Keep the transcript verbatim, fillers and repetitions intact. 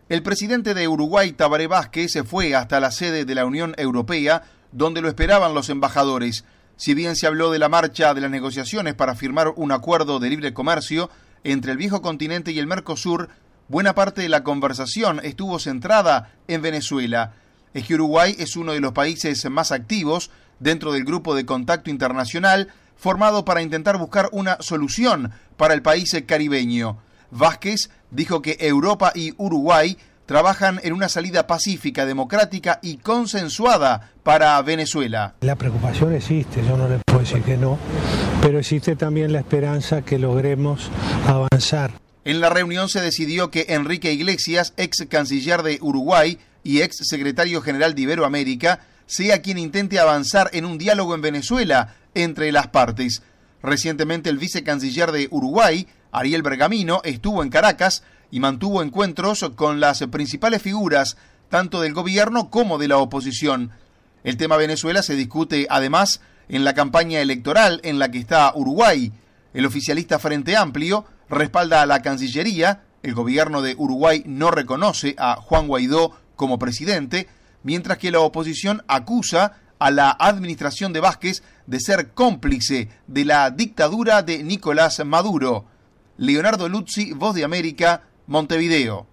El presidente de Uruguay, Tabaré Vázquez, se fue hasta la sede de la Unión Europea, donde lo esperaban los embajadores. Si bien se habló de la marcha de las negociaciones para firmar un acuerdo de libre comercio entre el viejo continente y el Mercosur, buena parte de la conversación estuvo centrada en Venezuela. Es que Uruguay es uno de los países más activos dentro del grupo de contacto internacional formado para intentar buscar una solución para el país caribeño. Vázquez dijo que Europa y Uruguay trabajan en una salida pacífica, democrática y consensuada para Venezuela. La preocupación existe, yo no le puedo decir que no, pero existe también la esperanza que logremos avanzar. En la reunión se decidió que Enrique Iglesias, ex canciller de Uruguay y ex secretario general de Iberoamérica, sea quien intente avanzar en un diálogo en Venezuela entre las partes. Recientemente el vicecanciller de Uruguay, Ariel Bergamino, estuvo en Caracas y mantuvo encuentros con las principales figuras tanto del gobierno como de la oposición. El tema Venezuela se discute además en la campaña electoral en la que está Uruguay. El oficialista Frente Amplio respalda a la Cancillería, el gobierno de Uruguay no reconoce a Juan Guaidó como presidente, mientras que la oposición acusa a la administración de Vázquez de ser cómplice de la dictadura de Nicolás Maduro. Leonardo Luzzi, Voz de América, Montevideo.